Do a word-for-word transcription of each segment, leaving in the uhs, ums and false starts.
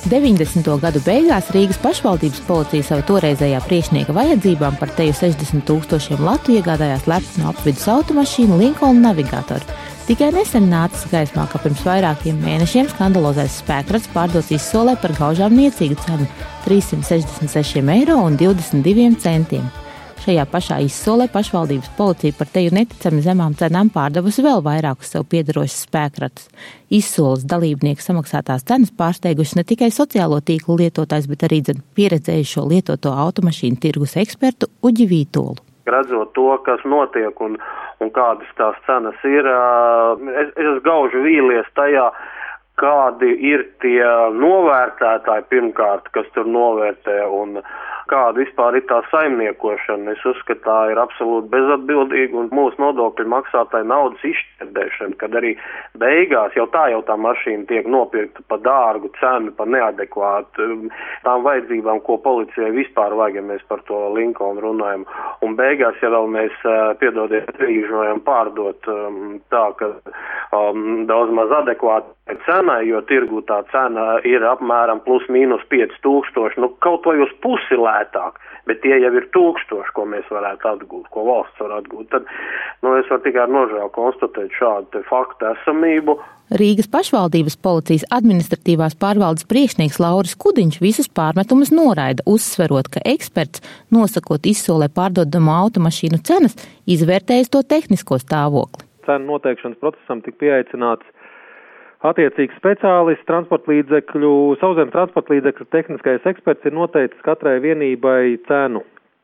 deviņdesmito gadu beigās Rīgas pašvaldības policija savu toreizējā priekšnieka vajadzībām par teju sešdesmit tūkstošiem latu iegādājās lepnu apvidus automašīnu Lincoln Navigator. Tikai nesen nācis gaismā, ka pirms vairākiem mēnešiem skandalozais spēkrats pārdots izsolē par gaužām niecīgu cenu – trīssimt sešdesmit seši eiro un divdesmit divi centiem. Šajā pašā izsolē pašvaldības policija par teju neticami zemām cenām pārdevusi vēl vairākus sev piederošus spēkratus. Izsoles dalībnieku samaksātās cenas pārsteigušas ne tikai sociālo tīklu lietotājs, bet arī dzen pieredzējušo lietoto automašīnu tirgus ekspertu Uģi Vītolu. Redzot to, kas notiek un, un kādas tās cenas ir, es, es gaužu vīlies tajā, kādi ir tie novērtētāji pirmkārt, kas tur novērtē un kāda vispār ir tā saimniekošana. Es uzskatu, tā ir absolūti bezatbildīga un mūsu nodokļu maksātāju naudas izšķērdēšana, kad arī beigās jau tā jau tā mašīna tiek nopirkta pa dārgu cenu, pa neadekvātu tām vajadzībām, ko policijai vispār vajag, ja mēs par to Lincoln runājam. Un beigās, ja vēl mēs, piedodiet, trīžojam pārdot um, tā, ka um, daudz maz adekvāta cenai, jo tirgu tā cena ir apmēram plus mīnus pieci tūkstoši, nu kaut vai uz pusi lētāk, bet tie jau ir tūkstoši, ko mēs varētu atgūt, ko valsts var atgūt. Tad, nu, es varu tikai ar nožēlu konstatēt šādu te faktu esamību. Rīgas pašvaldības policijas administratīvās pārvaldes priekšnieks Lauris Kudiņš visus pārmetumus noraida, uzsverot, ka eksperts, nosakot izsolē pārdodamu automašīnu cenas, izvērtējis to tehnisko stāvokli. Cenu noteikšanas procesam tika pieaicināts attiecīgs speciālists, transportlīdzekļu, sauszemes transportlīdzekļu tehniskais eksperts ir noteicis katrai vienībai cenu,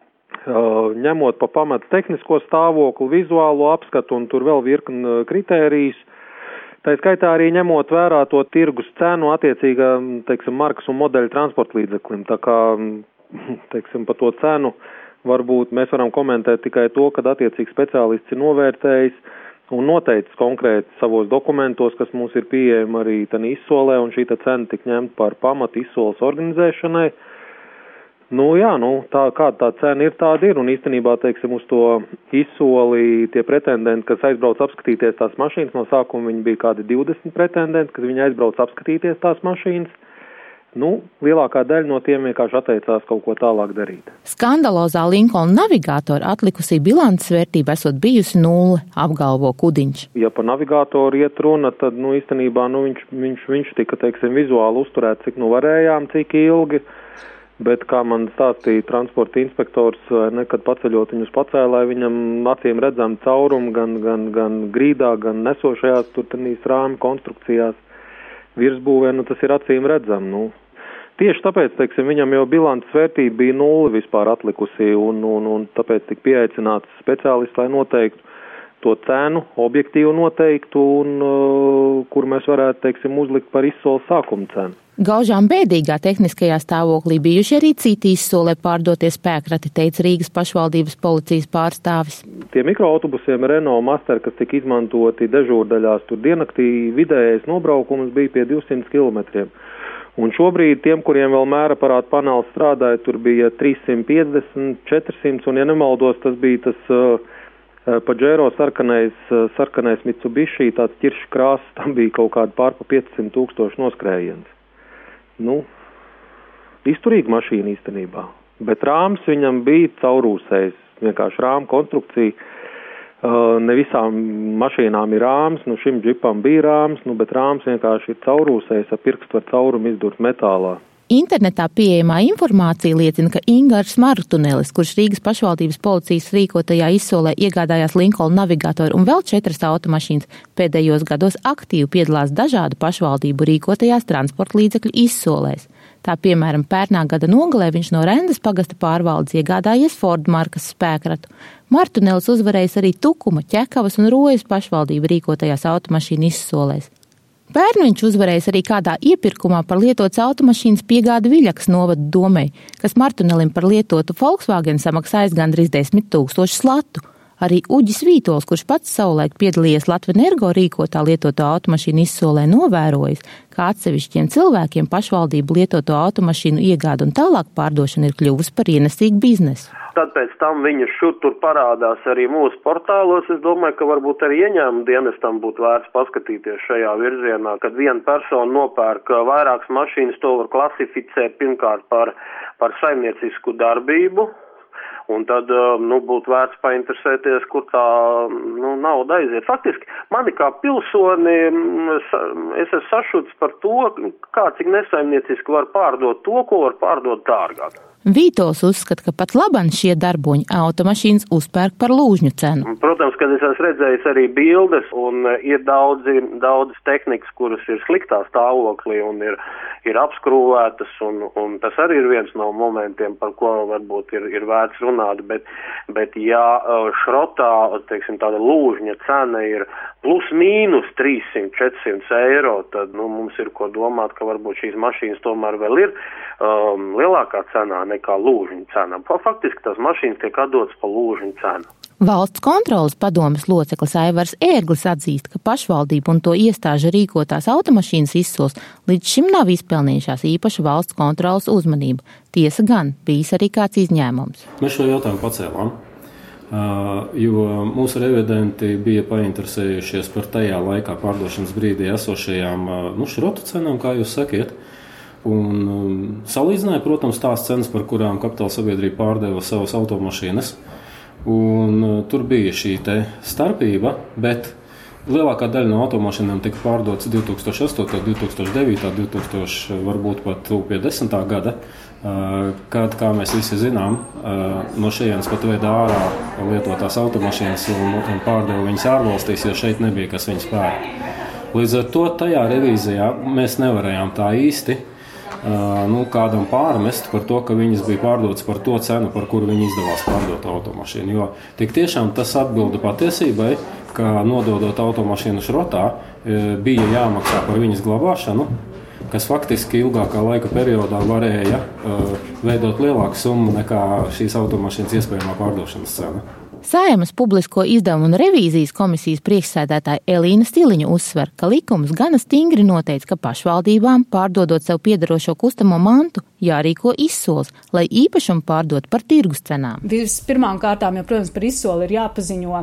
ņemot pa pamatu tehnisko stāvokli, vizuālo apskatu un tur vēl virkni kritērijus. Tā skaitā arī ņemot vērā to tirgus cenu attiecīgā, teiksim, markas un modeļa transportlīdzeklim. Tā kā, teiksim, pa to cenu varbūt mēs varam komentēt tikai to, kad attiecīgs speciālists ir novērtējis un noteicis konkrēti savos dokumentos, kas mums ir pieejami arī tani izsolē, un šī cena tik ņemta par pamatu izsoles organizēšanai. Nu jā, nu tā kāda tā cena ir, tāda ir, un īstenībā, teiksim, uz to izsoli tie pretendenti, kas aizbrauc apskatīties tās mašīnas, no sākuma viņi bija kādi divdesmit pretendenti, kad viņi aizbrauc apskatīties tās mašīnas. Nu, lielākā daļa no tiem vienkārši atteicās kaut ko tālāk darīt. Skandalozā Lincoln Navigatora atlikusī bilances vērtība esot bijusi nulle, apgalvo Kudiņš. Ja par navigātoru iet runa, tad, nu, īstenībā, nu, viņš, viņš, viņš tika, teiksim, vizuāli uzturēt, cik nu varējām, cik ilgi, bet, kā man stāstīja transporta inspektors, nekad paceļot viņus pacēlāja, viņam acīm redzam caurumu gan, gan, gan grīdā, gan nesošajās tur tenīs rāmi konstrukcijās. Virsbūvē, nu tas ir acīm redzam, nu. Tieši tāpēc, teiksim, viņam jau bilances vērtība bija nulle vispār atlikusi, un, un, un tāpēc tik pieaicināts speciālists, lai noteiktu to cenu, objektīvu noteiktu, un uh, kur mēs varētu, teiksim, uzlikt par izsoles sākuma cenu. Gaužām bēdīgā tehniskajā stāvoklī bijuši arī citi izsolē pārdotie spēkrati, teica Rīgas pašvaldības policijas pārstāvis. Tie mikroautobusiem Renault Master, kas tika izmantoti dežūrdaļās, tur diennaktī vidējais nobraukums bija pie divsimt kilometriem. Un šobrīd tiem, kuriem vēl mēraparāta panelis strādāja, tur bija trīssimt piecdesmit, četrsimt, un, ja nemaldos, tas bija tas uh, Pajero sarkanais, uh, sarkanais Mitsubishi, tāds ķiršu krāsas, tam bija kaut kāda pār pa piecsimt tūkstoši noskrējiens. Nu, izturīga mašīna īstenībā, bet rāms viņam bija caurūsējis, vienkārši rāma konstrukcija, uh, ne visām mašīnām ir rāms, nu šim džipam bija rāms, nu, bet rāms vienkārši ir caurūsējis, ar pirkstu var caurumu izdurt metālā. Internetā pieejamā informācija liecina, ka Ingars Martunelis, kurš Rīgas pašvaldības policijas rīkotajā izsolē iegādājās Lincoln Navigatoru un vēl četras automašīnas, pēdējos gados aktīvi piedalās dažādu pašvaldību rīkotajās transportlīdzekļu izsolēs. Tā, piemēram, pērnā gada nogalē viņš no Rendas pagasta pārvaldes iegādājies Ford markas spēkratu. Martunelis uzvarējis arī Tukuma, Ķekavas un Rojas pašvaldību rīkotajās automašīnu izsolēs. Pērn viņš uzvarējis arī kādā iepirkumā par lietotas automašīnas piegādi Viļakas novada domei, kas Martunelim par lietotu Volkswagen samaksājis gandrīz desmit tūkstošus latu. Arī Uģis Vītols, kurš pats savulaik piedalījies Latvenergo rīkotā lietoto automašīnu izsolē, novērojis, ka atsevišķiem cilvēkiem pašvaldību lietoto automašīnu iegāda un tālāk pārdošana ir kļuvusi par ienesīgu biznesu. Tad pēc tam viņas šur tur parādās arī mūsu portālos. Es domāju, ka varbūt arī ieņēmuma dienestam būtu vērts paskatīties šajā virzienā, kad viena persona nopērk vairākas mašīnas, to var klasificēt pirmkārt par, par saimniecisku darbību. Un tad, nu, būtu vērts painteresēties, kur tā, nu, nauda aiziet. Faktiski, mani kā pilsoni, es esmu sašuts par to, kā cik nesaimnieciski var pārdot to, ko var pārdot dārgāk. Vītols uzskata, ka pat labam šie darboņi automašīnas uzpērk par lūžņu cenu. Protams, kad es esmu redzējis arī bildes, un ir daudzi, daudz tehnikas, kuras ir sliktā stāvoklī un ir, ir apskrūvētas, un, un tas arī ir viens no momentiem, par ko varbūt ir, ir vērts runāt, bet, bet ja šrotā, teiksim, tāda lūžņa cena ir plus mīnus trīssimt četrsimt eiro, tad, nu, mums ir ko domāt, ka varbūt šīs mašīnas tomēr vēl ir um, lielākā cenā nekā lūžņa cena. Faktiski tās mašīnas tiek atdotas pa lūžņa cenu. Valsts kontroles padomes loceklis Aivars Ērglis atzīst, ka pašvaldību un to iestāžu rīkotās automašīnas izsoles līdz šim nav izpelnījušās īpašu valsts kontroles uzmanību. Tiesa gan, bijis arī kāds izņēmums. Mēs šo jautājumu pacēlām, jo mūsu revidenti bija painteresējušies par tajā laikā pārdošanas brīdī esošajām, nu, šrotu cenām, kā jūs sakiet. Un um, salīdzināja, protams, tās cenas, par kurām kapitāla sabiedrība pārdeva savas automašīnas. Un uh, tur bija šī te starpība, bet lielākā daļa no automašīnām tika pārdotas divi tūkstoši astotais, divi tūkstoši devītais, divi tūkstoši, varbūt pat pie desmitā gada, uh, kad, kā mēs visi zinām, uh, no šejienes pat veda ārā lietotās automašīnas un, un pārdeva viņas ārvalstīs, jo šeit nebija kas viņas pērk. Līdz ar to tajā revīzijā mēs nevarējām tā īsti Uh, nu, kādam pārmest par to, ka viņas bija pārdotas par to cenu, par kuru viņi izdevās pārdot automašīnu. Jo tik tiešām tas atbilda patiesībai, ka nododot automašīnu šrotā bija jāmaksā par viņas glabāšanu, kas faktiski ilgākā laika periodā varēja uh, veidot lielāku summu nekā šīs automašīnas iespējamā pārdošanas cena. Saeimas publisko izdevumu un revīzijas komisijas priekšsēdētāja Elīna Stiliņa uzsver, ka likums gana stingri noteica, ka pašvaldībām, pārdodot sev piederošo kustamo mantu, jārīko izsoles, lai īpašumu pārdot par tirgus cenām. Vispirmām kārtām, jo, protams, par izsoli ir jāpaziņo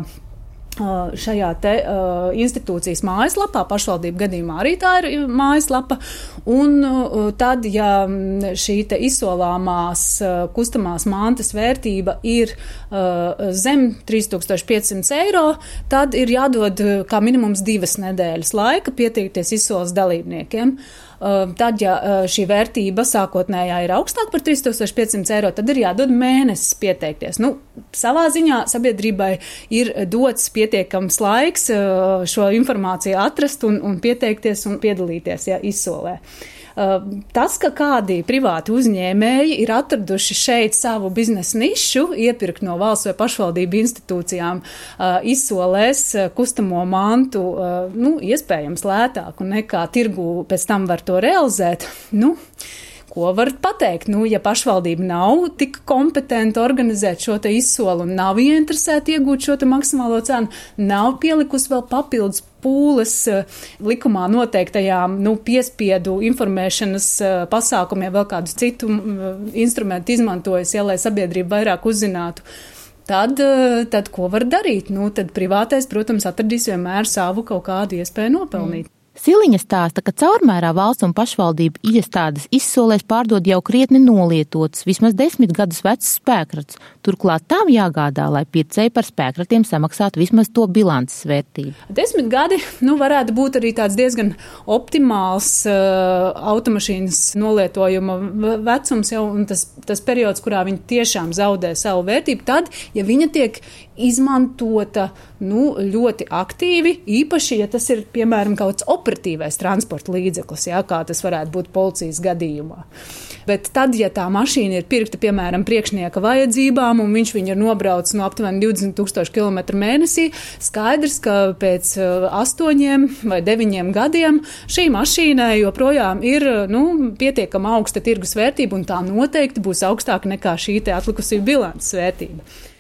šajā te uh, institūcijas mājaslapā, pašvaldību gadījumā arī tā ir mājaslapa, un uh, tad, ja šī te izsolāmās uh, kustamās mantas vērtība ir uh, zem trīs tūkstoši piecsimt eiro, tad ir jādod uh, kā minimums divas nedēļas laika pieteikties izsoles dalībniekiem. Uh, tad, ja uh, šī vērtība sākotnējā ir augstāk par trīs tūkstoši piecsimt eiro, tad ir jādod mēnesis pieteikties. Nu, savā ziņā sabiedrībai ir dots pietiekams laiks uh, šo informāciju atrast un, un pieteikties un piedalīties, ja, izsolē. Uh, tas, ka kādi privāti uzņēmēji ir atraduši šeit savu biznesa nišu, iepirkt no valsts vai pašvaldību institūcijām uh, izsolēs uh, kustamo mantu, uh, nu, iespējams lētāku nekā tirgu pēc tam var to realizēt, nu, ko var pateikt? Nu, ja pašvaldība nav tik kompetenta organizēt šo te izsoli un nav ieinteresēta iegūt šo te maksimālo cenu, nav pielikusi vēl papildus pūles likumā noteiktajām, nu, piespiedu informēšanas pasākumiem, vēl kādus citu instrumentu izmantojas, ja, lai sabiedrība vairāk uzzinātu. Tad, tad ko var darīt? Nu, tad privātais, protams, atradīs vienmēr savu kaut kādu iespēju nopelnīt. Mm. Siliņa stāsta, ka caurmērā valsts un pašvaldību iestādes izsolēs pārdod jau krietni nolietotas, vismaz desmit gadus vecs spēkrats. Turklāt tām jāgādā, lai pircēji par spēkratiem samaksātu vismaz to bilances vērtību. Desmit gadi, nu, varētu būt arī tāds diezgan optimāls uh, automašīnas nolietojuma vecums jau, un tas, tas periods, kurā viņa tiešām zaudē savu vērtību, tad, ja viņa tiek izmantota, nu, ļoti aktīvi, īpaši, ja tas ir, piemēram, kaut kāds operatīvais transporta līdzeklis, jā, kā tas varētu būt policijas gadījumā. Bet tad, ja tā mašīna ir pirkta, piemēram, priekšnieka vajadzībām, un viņš viņu ir nobraucis no aptuveni divdesmit tūkstoši kilometru mēnesī, skaidrs, ka pēc astoņiem vai deviņiem gadiem šī mašīnai joprojām ir, nu, pietiekama augsta tirgus vērtība, un tā noteikti būs augstāka nekā šī te atlikusī bilances vērtība.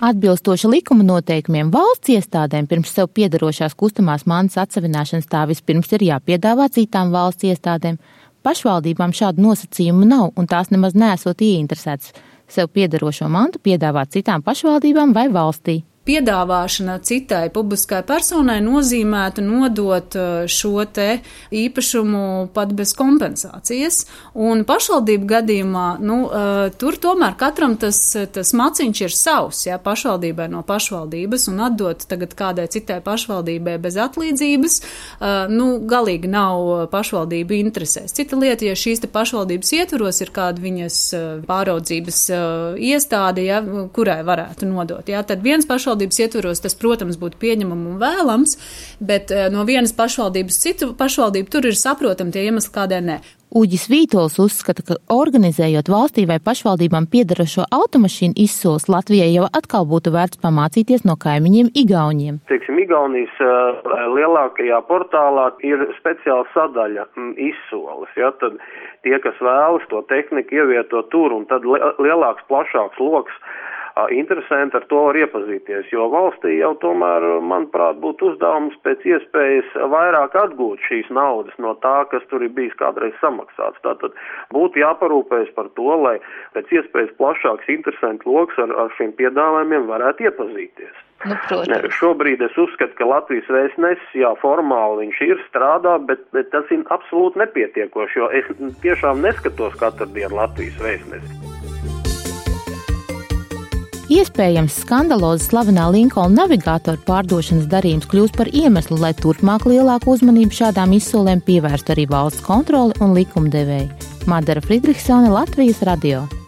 Atbilstoši likuma noteikumiem valsts iestādēm pirms sev piederošās kustamās mantas atsavināšanas tā vispirms ir jāpiedāvā citām valsts iestādēm. Pašvaldībām šādu nosacījumu nav, un tās nemaz neesot ieinteresētas sev piederošo mantu piedāvāt citām pašvaldībām vai valstī. Piedāvāšana citai publiskai personai nozīmētu nodot šo te īpašumu pat bez kompensācijas, un pašvaldību gadījumā, nu, tur tomēr katram tas, tas maciņš ir savs, ja, pašvaldībai no pašvaldības, un atdot tagad kādai citai pašvaldībai bez atlīdzības, nu, galīgi nav pašvaldību interesēs. Cita lieta, ja šīs te pašvaldības ietvaros ir kāda viņas pāraudzības iestāde, ja, kurai varētu nodot, ja, tad viens pašvaldības ietvaros tas, protams, būtu pieņemam un vēlams, bet no vienas pašvaldības citu pašvaldību tur ir saprotam tie iemesli, kādēļ ne. Uģis Vītols uzskata, ka organizējot valstī vai pašvaldībām piederošo automašīnu izsoles, Latvijai jau atkal būtu vērts pamācīties no kaimiņiem Igauņiem. Teiksim, Igaunijas uh, lielākajā portālā ir speciāla sadaļa m, izsoles, ja, tad tie, kas vēlas to tehniku ievieto tur, un tad li- lielāks, plašāks loks interesanti ar to var iepazīties, jo valstī jau tomēr, manuprāt, būtu uzdevums pēc iespējas vairāk atgūt šīs naudas no tā, kas tur ir bijis kādreiz samaksāts. Tātad būtu jāparūpējas par to, lai pēc iespējas plašāks interesanti loks ar, ar šiem piedāvājumiem varētu iepazīties. Nu, ne, šobrīd es uzskatu, ka Latvijas vēstnesis, jā, formāli viņš ir strādā, bet, bet tas ir absolūti nepietiekoši, jo es tiešām neskatos katru dienu Latvijas vēstnesi. Iespējams, skandaloza slavenā Lincoln navigātora pārdošanas darījums kļūs par iemeslu, lai turpmāk lielāku uzmanību šādām izsolēm pievērstu arī valsts kontroli un likumdevēji. Madara Friedrichsone, Latvijas radio.